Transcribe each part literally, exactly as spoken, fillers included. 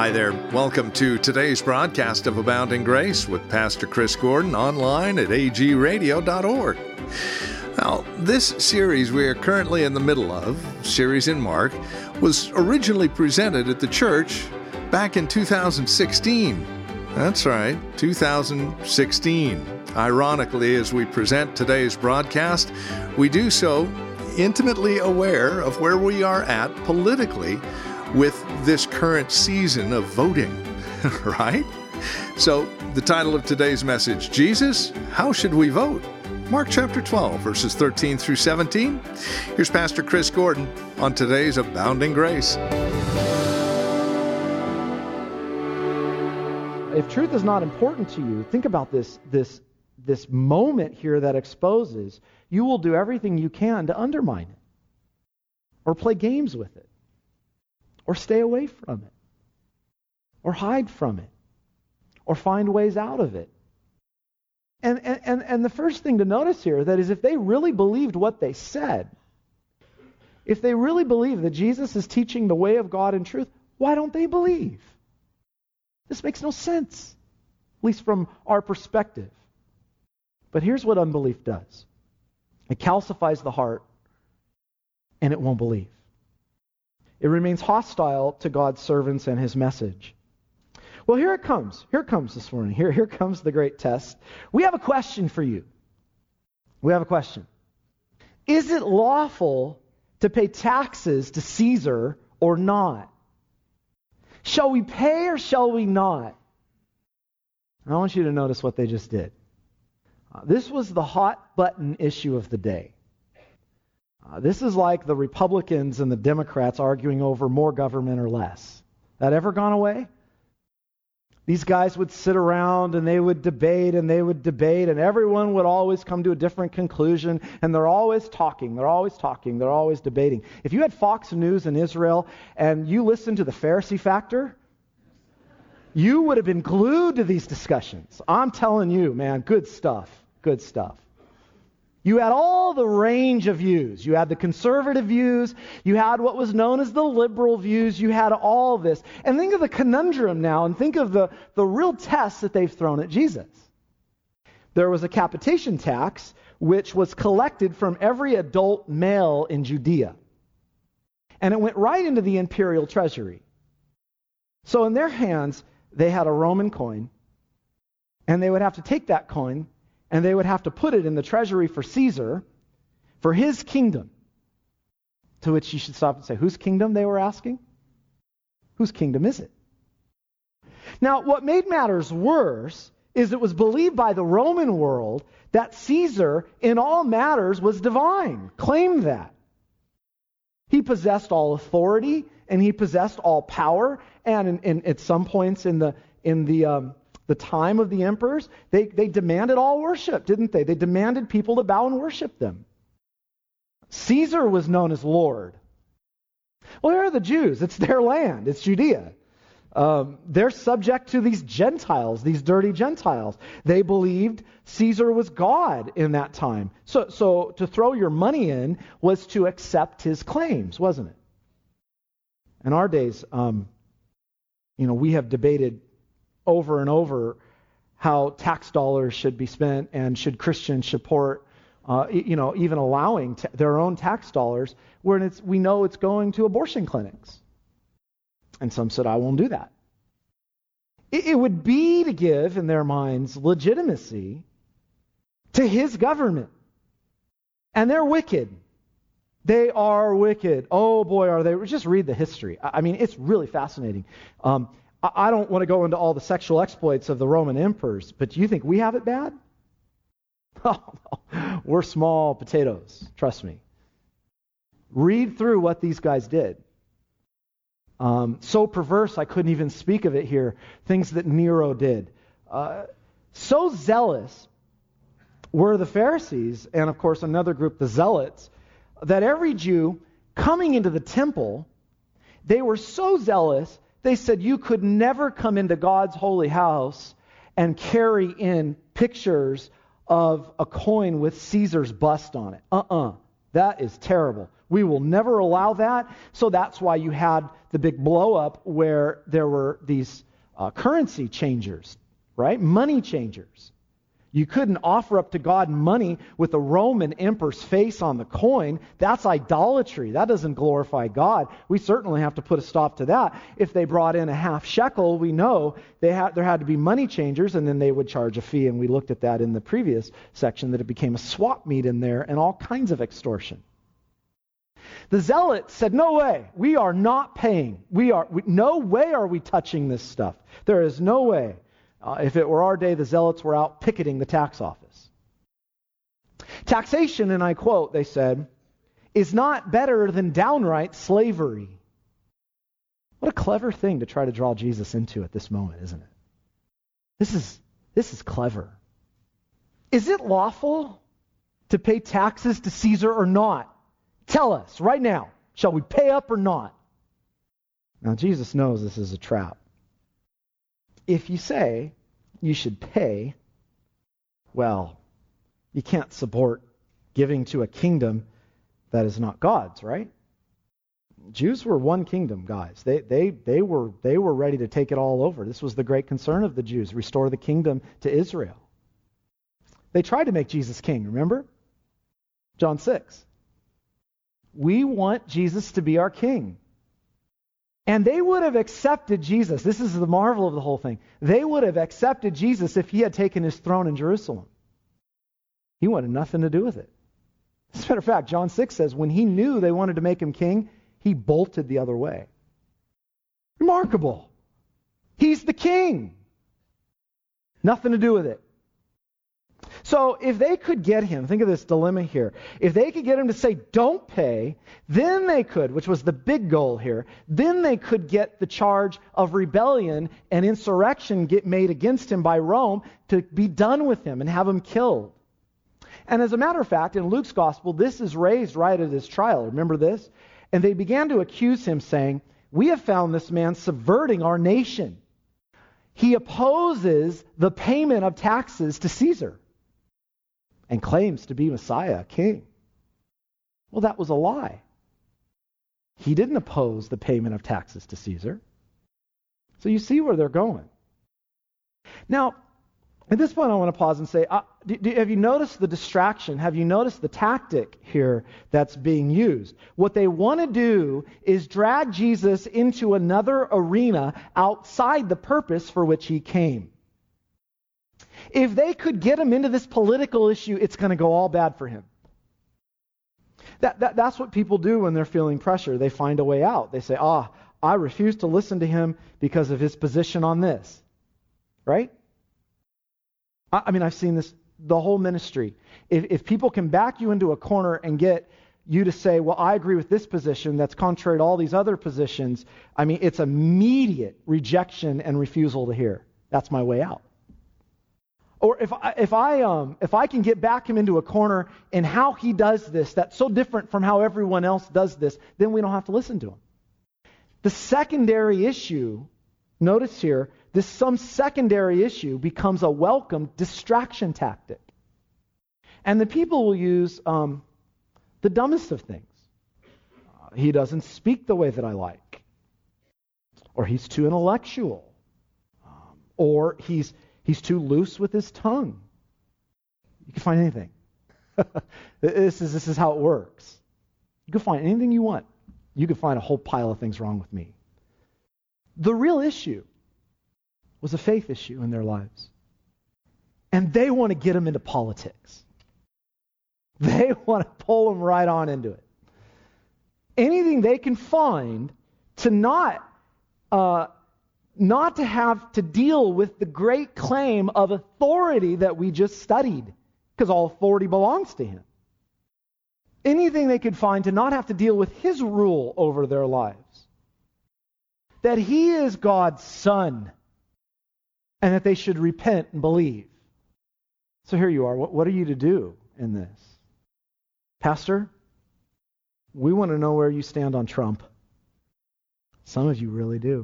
Hi there. Welcome to today's broadcast of Abounding Grace with Pastor Chris Gordon online at a g radio dot org. Now, this series we are currently in the middle of, series in Mark, was originally presented at the church back in two thousand sixteen. That's right, two thousand sixteen. Ironically, as we present today's broadcast, we do so intimately aware of where we are at politically with this current season of voting, right? So, the title of today's message, Jesus, How Should We Vote? Mark chapter twelve, verses thirteen through seventeen. Here's Pastor Chris Gordon on today's Abounding Grace. If truth is not important to you, think about this, this, this moment here that exposes, you will do everything you can to undermine it, or play games with it, or stay away from it, or hide from it, or find ways out of it. And, and, and the first thing to notice here, that is if they really believed what they said, if they really believe that Jesus is teaching the way of God in truth, why don't they believe? This makes no sense, at least from our perspective. But here's what unbelief does. It calcifies the heart, and it won't believe. It remains hostile to God's servants and His message. Well, here it comes. Here it comes this morning. Here, here comes the great test. We have a question for you. We have a question. Is it lawful to pay taxes to Caesar or not? Shall we pay or shall we not? I want you to notice what they just did. Uh, this was the hot button issue of the day. Uh, this is like the Republicans and the Democrats arguing over more government or less. That ever gone away? These guys would sit around and they would debate and they would debate and everyone would always come to a different conclusion, and they're always talking, they're always talking, they're always debating. If you had Fox News in Israel and you listened to the Pharisee Factor, you would have been glued to these discussions. I'm telling you, man, good stuff, good stuff. You had all the range of views. You had the conservative views. You had what was known as the liberal views. You had all this. And think of the conundrum now, and think of the, the real test that they've thrown at Jesus. There was a capitation tax which was collected from every adult male in Judea. And it went right into the imperial treasury. So in their hands, they had a Roman coin, and they would have to take that coin and they would have to put it in the treasury for Caesar, for his kingdom. To which you should stop and say, whose kingdom, they were asking? Whose kingdom is it? Now, what made matters worse is it was believed by the Roman world that Caesar, in all matters, was divine. Claimed that. He possessed all authority, and he possessed all power, and in, in, at some points in the in the um, the time of the emperors, they, they demanded all worship, didn't they? They demanded people to bow and worship them. Caesar was known as Lord. Well, here are the Jews. It's their land. It's Judea. Um, they're subject to these Gentiles, these dirty Gentiles. They believed Caesar was God in that time. So, so to throw your money in was to accept his claims, wasn't it? In our days, um, you know, we have debated over and over how tax dollars should be spent, and should Christians support, uh, you know, even allowing t- their own tax dollars, where it's, we know it's going to abortion clinics. And some said, I won't do that. It, it would be to give, in their minds, legitimacy to his government. And they're wicked. They are wicked. Oh boy, are they. Just read the history. I, I mean, it's really fascinating. Um, I don't want to go into all the sexual exploits of the Roman emperors, but do you think we have it bad? Oh, no. We're small potatoes, trust me. Read through what these guys did. Um, so perverse, I couldn't even speak of it here. Things that Nero did. Uh, so zealous were the Pharisees, and of course another group, the Zealots, that every Jew coming into the temple, they were so zealous. They said you could never come into God's holy house and carry in pictures of a coin with Caesar's bust on it. Uh-uh. That is terrible. We will never allow that. So that's why you had the big blow up where there were these uh, currency changers, right? Money changers. You couldn't offer up to God money with a Roman emperor's face on the coin. That's idolatry. That doesn't glorify God. We certainly have to put a stop to that. If they brought in a half shekel, we know they had, there had to be money changers, and then they would charge a fee. And we looked at that in the previous section, that it became a swap meet in there and all kinds of extortion. The Zealots said, no way, we are not paying. We are, we, no way are we touching this stuff. There is no way. Uh, if it were our day, the Zealots were out picketing the tax office. Taxation, and I quote, they said, is not better than downright slavery. What a clever thing to try to draw Jesus into at this moment, isn't it? This is, this is clever. Is it lawful to pay taxes to Caesar or not? Tell us right now. Shall we pay up or not? Now, Jesus knows this is a trap. If you say you should pay, well, you can't support giving to a kingdom that is not God's, right? Jews were one kingdom, guys. They they they were they were ready to take it all over. This was the great concern of the Jews, restore the kingdom to Israel. They tried to make Jesus king, remember? John six. We want Jesus to be our king. And they would have accepted Jesus. This is the marvel of the whole thing. They would have accepted Jesus if he had taken his throne in Jerusalem. He wanted nothing to do with it. As a matter of fact, John six says, when he knew they wanted to make him king, he bolted the other way. Remarkable. He's the king. Nothing to do with it. So if they could get him, think of this dilemma here. If they could get him to say, don't pay, then they could, which was the big goal here, then they could get the charge of rebellion and insurrection get made against him by Rome to be done with him and have him killed. And as a matter of fact, in Luke's gospel, this is raised right at his trial. Remember this? And they began to accuse him, saying, we have found this man subverting our nation. He opposes the payment of taxes to Caesar and claims to be Messiah, king. Well, that was a lie. He didn't oppose the payment of taxes to Caesar. So you see where they're going. Now, at this point, I want to pause and say, uh, do, do, have you noticed the distraction? Have you noticed the tactic here that's being used? What they want to do is drag Jesus into another arena outside the purpose for which he came. If they could get him into this political issue, it's going to go all bad for him. That, that, that's what people do when they're feeling pressure. They find a way out. They say, ah, I refuse to listen to him because of his position on this. Right? I, I mean, I've seen this the whole ministry. If, if people can back you into a corner and get you to say, well, I agree with this position that's contrary to all these other positions, I mean, it's immediate rejection and refusal to hear. That's my way out. Or if I, if I um if I can get back him into a corner in how he does this, that's so different from how everyone else does this, then we don't have to listen to him. The secondary issue, notice here, this some secondary issue becomes a welcome distraction tactic. And the people will use um, the dumbest of things. Uh, he doesn't speak the way that I like. Or he's too intellectual. Um, or he's He's too loose with his tongue. You can find anything. this is this is how it works. You can find anything you want. You can find a whole pile of things wrong with me. The real issue was a faith issue in their lives. And they want to get them into politics. They want to pull them right on into it. Anything they can find to not uh, not to have to deal with the great claim of authority that we just studied, because all authority belongs to him. Anything they could find to not have to deal with his rule over their lives. That he is God's son, and that they should repent and believe. So here you are. What, what are you to do in this? Pastor, we want to know where you stand on Trump. Some of you really do.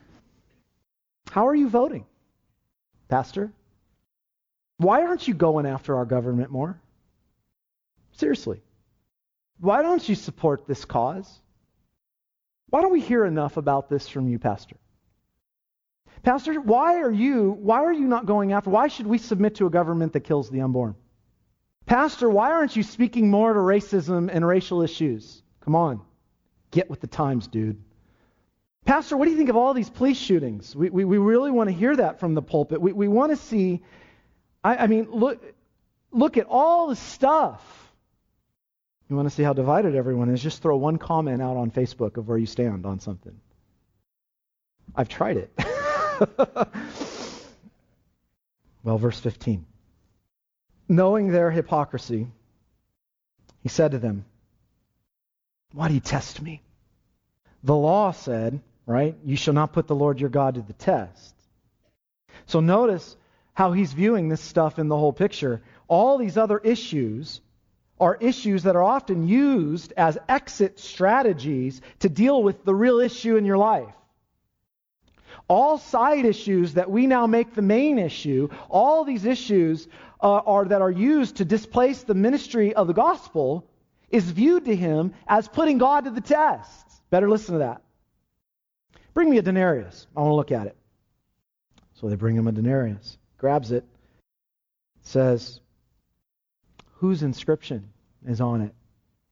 How are you voting, Pastor? Why aren't you going after our government more? Seriously. Why don't you support this cause? Why don't we hear enough about this from you, Pastor? Pastor, why are you, why are you not going after, why should we submit to a government that kills the unborn? Pastor, why aren't you speaking more to racism and racial issues? Come on, get with the times, dude. Pastor, what do you think of all these police shootings? We we, we really want to hear that from the pulpit. We we want to see, I, I mean, look, look at all the stuff. You want to see how divided everyone is? Just throw one comment out on Facebook of where you stand on something. I've tried it. Well, verse fifteen. Knowing their hypocrisy, he said to them, why do you test me? The law said, right, you shall not put the Lord your God to the test. So notice how he's viewing this stuff in the whole picture. All these other issues are issues that are often used as exit strategies to deal with the real issue in your life. All side issues that we now make the main issue, all these issues uh, are that are used to displace the ministry of the gospel, is viewed to him as putting God to the test. Better listen to that. Bring me a denarius. I want to look at it. So they bring him a denarius. Grabs it. It says, whose inscription is on it?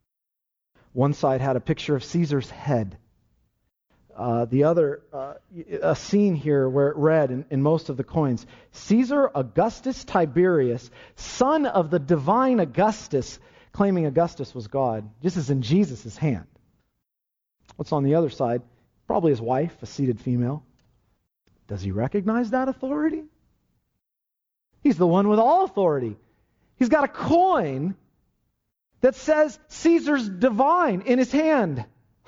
One side had a picture of Caesar's head. Uh, the other, uh, a scene here where it read in, in most of the coins, Caesar Augustus Tiberius, son of the divine Augustus, claiming Augustus was God. This is in Jesus' hand. What's on the other side? Probably his wife, a seated female. Does he recognize that authority? He's the one with all authority. He's got a coin that says Caesar's divine in his hand.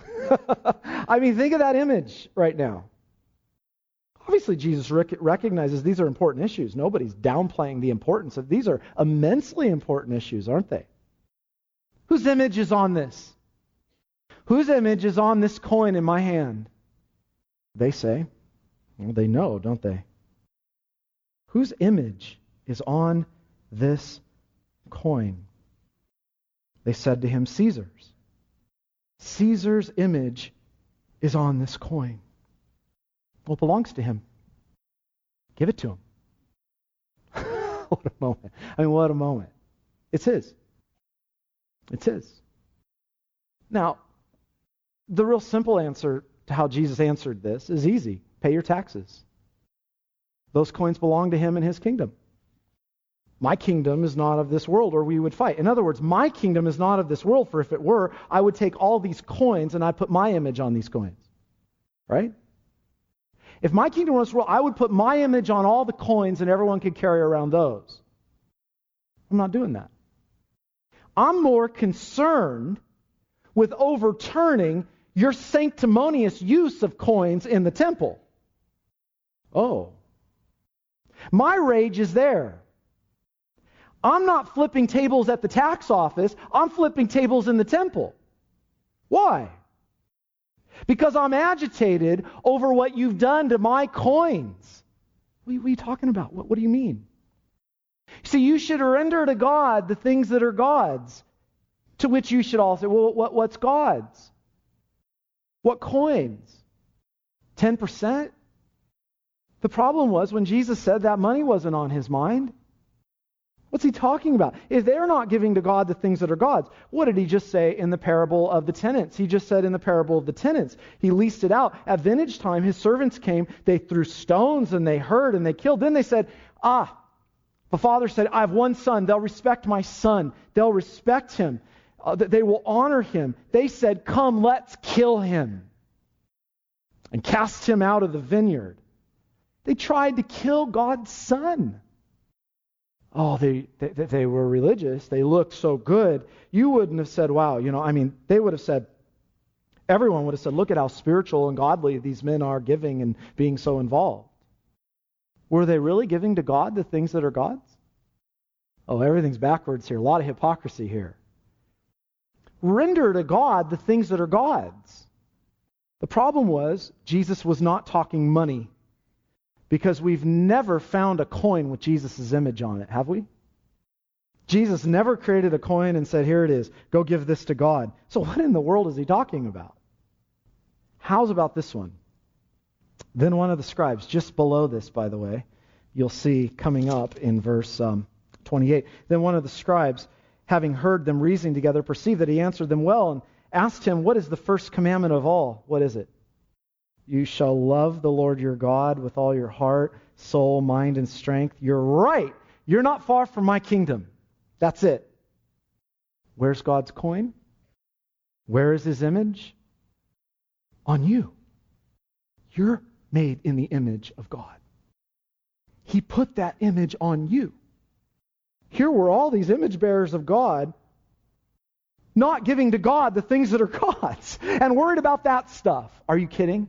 I mean, think of that image right now. Obviously, Jesus rec- recognizes these are important issues. Nobody's downplaying the importance of these. Are immensely important issues, aren't they? Whose image is on this? Whose image is on this coin in my hand? They say. Well, they know, don't they? Whose image is on this coin? They said to him, Caesar's. Caesar's image is on this coin. Well, it belongs to him. Give it to him. What a moment. I mean, what a moment. It's his. It's his. Now, the real simple answer to how Jesus answered this is easy. Pay your taxes. Those coins belong to him and his kingdom. My kingdom is not of this world, or we would fight. In other words, my kingdom is not of this world, for if it were, I would take all these coins and I'd put my image on these coins. Right? If my kingdom was this world, I would put my image on all the coins and everyone could carry around those. I'm not doing that. I'm more concerned with overturning your sanctimonious use of coins in the temple. Oh. My rage is there. I'm not flipping tables at the tax office. I'm flipping tables in the temple. Why? Because I'm agitated over what you've done to my coins. What are you talking about? What, what do you mean? See, you should render to God the things that are God's, to which you should all say, well, what, what's God's? What coins? ten percent? The problem was when Jesus said that money wasn't on his mind. What's he talking about? If they're not giving to God the things that are God's, what did he just say in the parable of the tenants? He just said in the parable of the tenants. He leased it out. At vintage time, his servants came. They threw stones and they hurt and they killed. Then they said, ah, the father said, I have one son. They'll respect my son. They'll respect him. Uh, they will honor him. They said, come, let's kill him and cast him out of the vineyard. They tried to kill God's son. Oh, they, they they were religious. They looked so good. You wouldn't have said, wow, you know, I mean, they would have said, everyone would have said, look at how spiritual and godly these men are giving and being so involved. Were they really giving to God the things that are God's? Oh, everything's backwards here. A lot of hypocrisy here. Render to God the things that are God's. The problem was, Jesus was not talking money. Because we've never found a coin with Jesus' image on it, have we? Jesus never created a coin and said, here it is, go give this to God. So what in the world is he talking about? How's about this one? Then one of the scribes, just below this, by the way, you'll see coming up in verse um, twenty-eight. Then one of the scribes, having heard them reasoning together, perceived that he answered them well and asked him, what is the first commandment of all? What is it? You shall love the Lord your God with all your heart, soul, mind, and strength. You're right. You're not far from my kingdom. That's it. Where's God's coin? Where is his image? On you. You're made in the image of God. He put that image on you. Here were all these image bearers of God not giving to God the things that are God's and worried about that stuff. Are you kidding?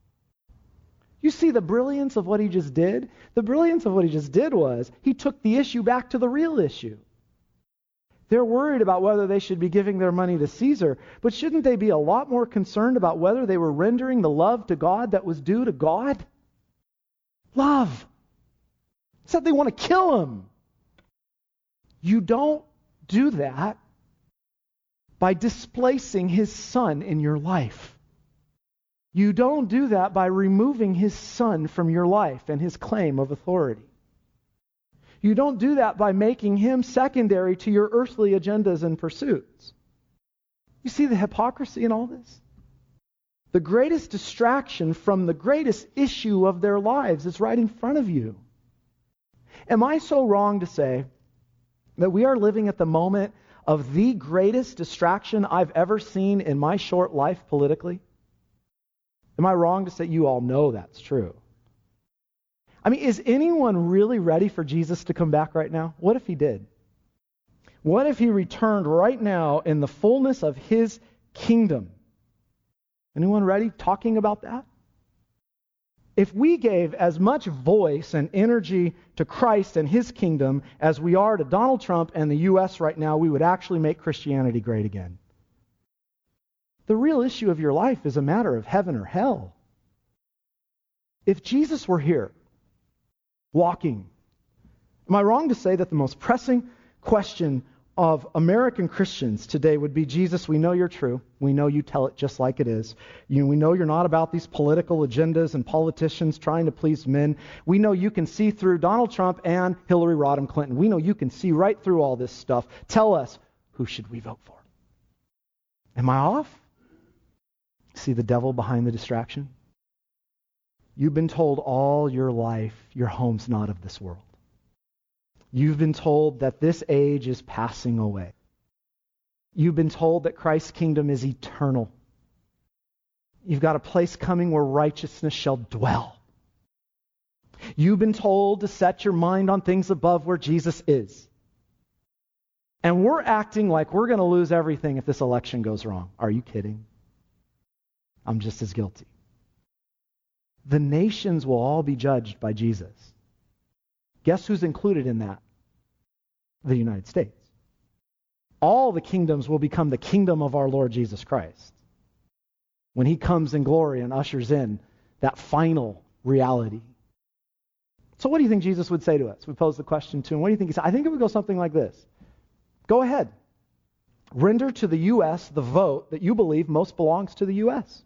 You see the brilliance of what he just did? The brilliance of what he just did was he took the issue back to the real issue. They're worried about whether they should be giving their money to Caesar, but shouldn't they be a lot more concerned about whether they were rendering the love to God that was due to God? Love. Said they want to kill him. You don't do that by displacing his son in your life. You don't do that by removing his son from your life and his claim of authority. You don't do that by making him secondary to your earthly agendas and pursuits. You see the hypocrisy in all this? The greatest distraction from the greatest issue of their lives is right in front of you. Am I so wrong to say that we are living at the moment of the greatest distraction I've ever seen in my short life politically? Am I wrong to say you all know that's true? I mean, is anyone really ready for Jesus to come back right now? What if he did? What if he returned right now in the fullness of his kingdom? Anyone ready talking about that? If we gave as much voice and energy to Christ and his kingdom as we are to Donald Trump and the U S right now, we would actually make Christianity great again. The real issue of your life is a matter of heaven or hell. If Jesus were here, walking, am I wrong to say that the most pressing question of American Christians today would be, Jesus, we know you're true. We know you tell it just like it is. You, we know you're not about these political agendas and politicians trying to please men. We know you can see through Donald Trump and Hillary Rodham Clinton. We know you can see right through all this stuff. Tell us, who should we vote for? Am I off? See the devil behind the distraction? You've been told all your life your home's not of this world. You've been told that this age is passing away. You've been told that Christ's kingdom is eternal. You've got a place coming where righteousness shall dwell. You've been told to set your mind on things above where Jesus is. And we're acting like we're going to lose everything if this election goes wrong. Are you kidding? I'm just as guilty. The nations will all be judged by Jesus. Guess who's included in that? The United States. All the kingdoms will become the kingdom of our Lord Jesus Christ when he comes in glory and ushers in that final reality. So what do you think Jesus would say to us? We pose the question to him. What do you think he said? I think it would go something like this. Go ahead. Render to the U S the vote that you believe most belongs to the U S.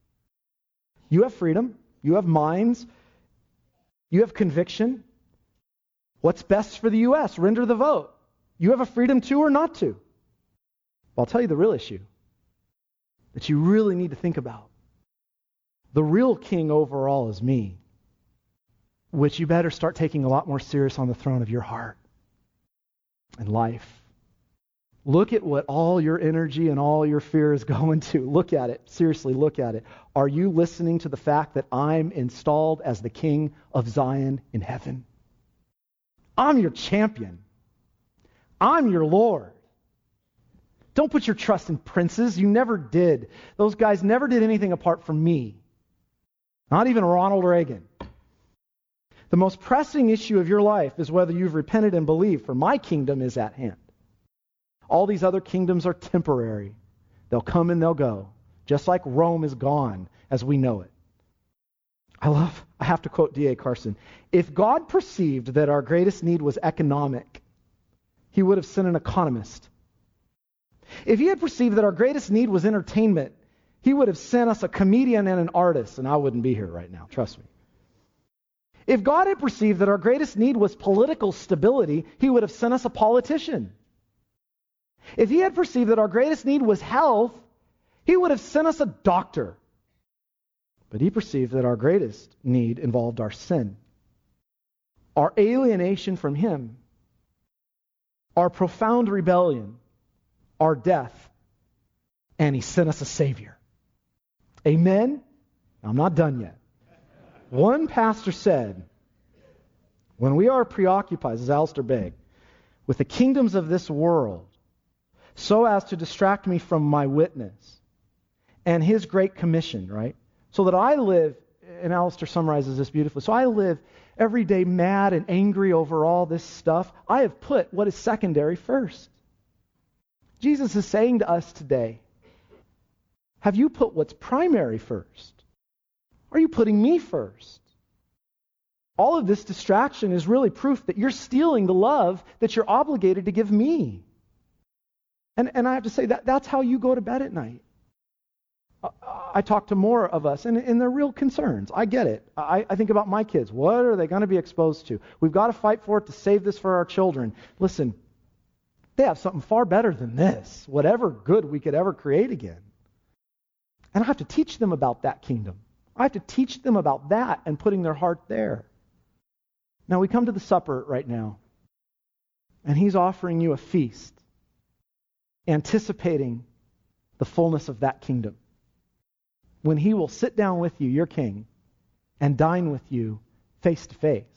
You have freedom. You have minds. You have conviction. What's best for the U S? Render the vote. You have a freedom to or not to. Well, I'll tell you the real issue that you really need to think about. The real king overall is me, which you better start taking a lot more serious on the throne of your heart and life. Look at what all your energy and all your fear is going to. Look at it. Seriously, look at it. Are you listening to the fact that I'm installed as the king of Zion in heaven? I'm your champion. I'm your Lord. Don't put your trust in princes. You never did. Those guys never did anything apart from me. Not even Ronald Reagan. The most pressing issue of your life is whether you've repented and believed, for my kingdom is at hand. All these other kingdoms are temporary. They'll come and they'll go, just like Rome is gone as we know it. I love, I have to quote D A Carson. If God perceived that our greatest need was economic, he would have sent an economist. If he had perceived that our greatest need was entertainment, he would have sent us a comedian and an artist, and I wouldn't be here right now, trust me. If God had perceived that our greatest need was political stability, he would have sent us a politician. If he had perceived that our greatest need was health, he would have sent us a doctor. But he perceived that our greatest need involved our sin, our alienation from him, our profound rebellion, our death, and he sent us a Savior. Amen? I'm not done yet. One pastor said, when we are preoccupied, this is Alistair Begg, with the kingdoms of this world, so as to distract me from my witness and his great commission, right? So that I live, and Alistair summarizes this beautifully, so I live every day mad and angry over all this stuff. I have put what is secondary first. Jesus is saying to us today, have you put what's primary first? Are you putting me first? All of this distraction is really proof that you're stealing the love that you're obligated to give me. And, and I have to say, that that's how you go to bed at night. I, I talk to more of us, and, and they're real concerns. I get it. I, I think about my kids. What are they going to be exposed to? We've got to fight for it to save this for our children. Listen, they have something far better than this, whatever good we could ever create again. And I have to teach them about that kingdom. I have to teach them about that and putting their heart there. Now we come to the supper right now, and he's offering you a feast, anticipating the fullness of that kingdom. When he will sit down with you, your king, and dine with you face to face.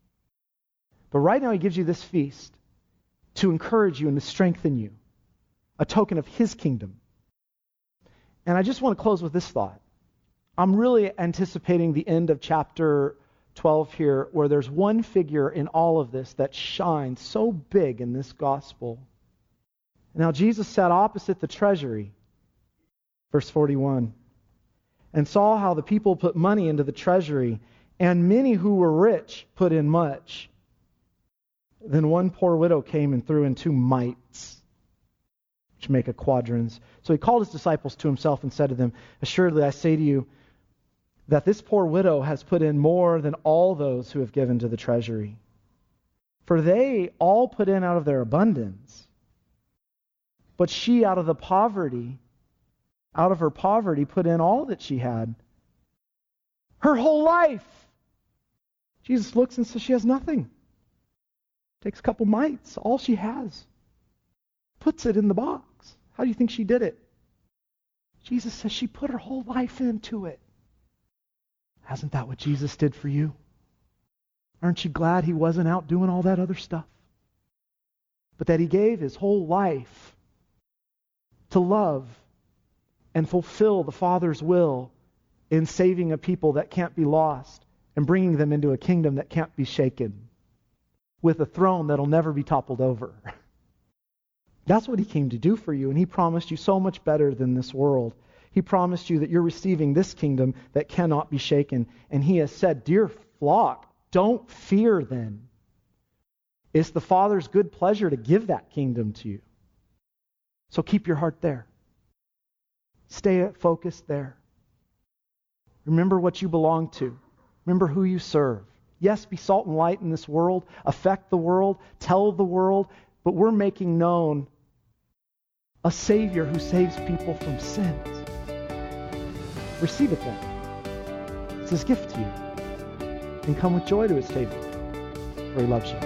But right now he gives you this feast to encourage you and to strengthen you, a token of his kingdom. And I just want to close with this thought. I'm really anticipating the end of chapter twelve here, where there's one figure in all of this that shines so big in this gospel. Now Jesus sat opposite the treasury, verse forty-one, and saw how the people put money into the treasury, and many who were rich put in much. Then one poor widow came and threw in two mites, which make a quadrans. So he called his disciples to himself and said to them, assuredly I say to you, that this poor widow has put in more than all those who have given to the treasury. For they all put in out of their abundance, but she out of the poverty, out of her poverty, put in all that she had. Her whole life. Jesus looks and says she has nothing. Takes a couple mites, all she has. Puts it in the box. How do you think she did it? Jesus says she put her whole life into it. Hasn't that what Jesus did for you? Aren't you glad he wasn't out doing all that other stuff? But that he gave his whole life to love and fulfill the Father's will in saving a people that can't be lost and bringing them into a kingdom that can't be shaken, with a throne that'll never be toppled over. That's what he came to do for you, and he promised you so much better than this world. He promised you that you're receiving this kingdom that cannot be shaken. And he has said, dear flock, don't fear then. It's the Father's good pleasure to give that kingdom to you. So keep your heart there. Stay focused there. Remember what you belong to. Remember who you serve. Yes, be salt and light in this world. Affect the world. Tell the world. But we're making known a Savior who saves people from sins. Receive it then. It's his gift to you. And come with joy to his table, for he loves you.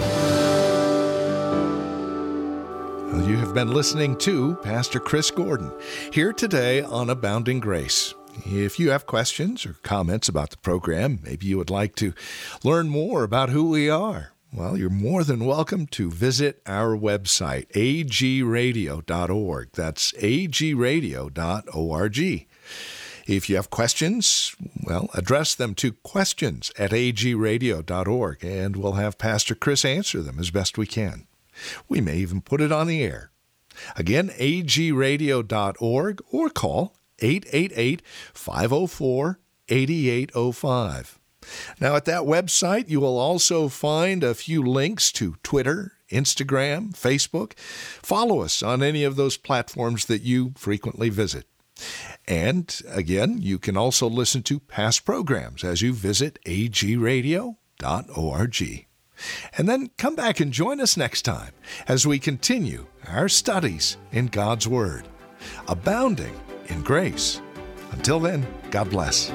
Well, you have been listening to Pastor Chris Gordon, here today on Abounding Grace. If you have questions or comments about the program, maybe you would like to learn more about who we are, well, you're more than welcome to visit our website, a g radio dot org. That's a g radio dot org. If you have questions, well, address them to questions at a g radio dot org, and we'll have Pastor Chris answer them as best we can. We may even put it on the air. Again, a g radio dot org, or call eight eight eight, five oh four, eight eight oh five. Now, at that website, you will also find a few links to Twitter, Instagram, Facebook. Follow us on any of those platforms that you frequently visit. And again, you can also listen to past programs as you visit a g radio dot org. And then come back and join us next time as we continue our studies in God's Word, abounding in grace. Until then, God bless.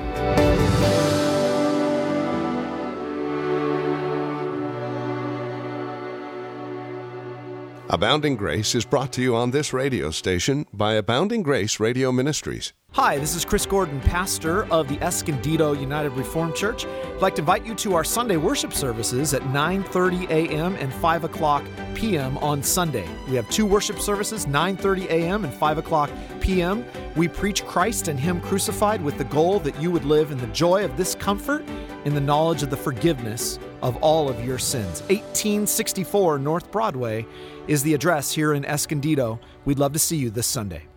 Abounding Grace is brought to you on this radio station by Abounding Grace Radio Ministries. Hi, this is Chris Gordon, pastor of the Escondido United Reformed Church. I'd like to invite you to our Sunday worship services at nine thirty a.m. and five o'clock p.m. on Sunday. We have two worship services, nine thirty a.m. and five o'clock p.m. We preach Christ and Him crucified with the goal that you would live in the joy of this comfort, in the knowledge of the forgiveness of all of your sins. eighteen sixty-four North Broadway is the address here in Escondido. We'd love to see you this Sunday.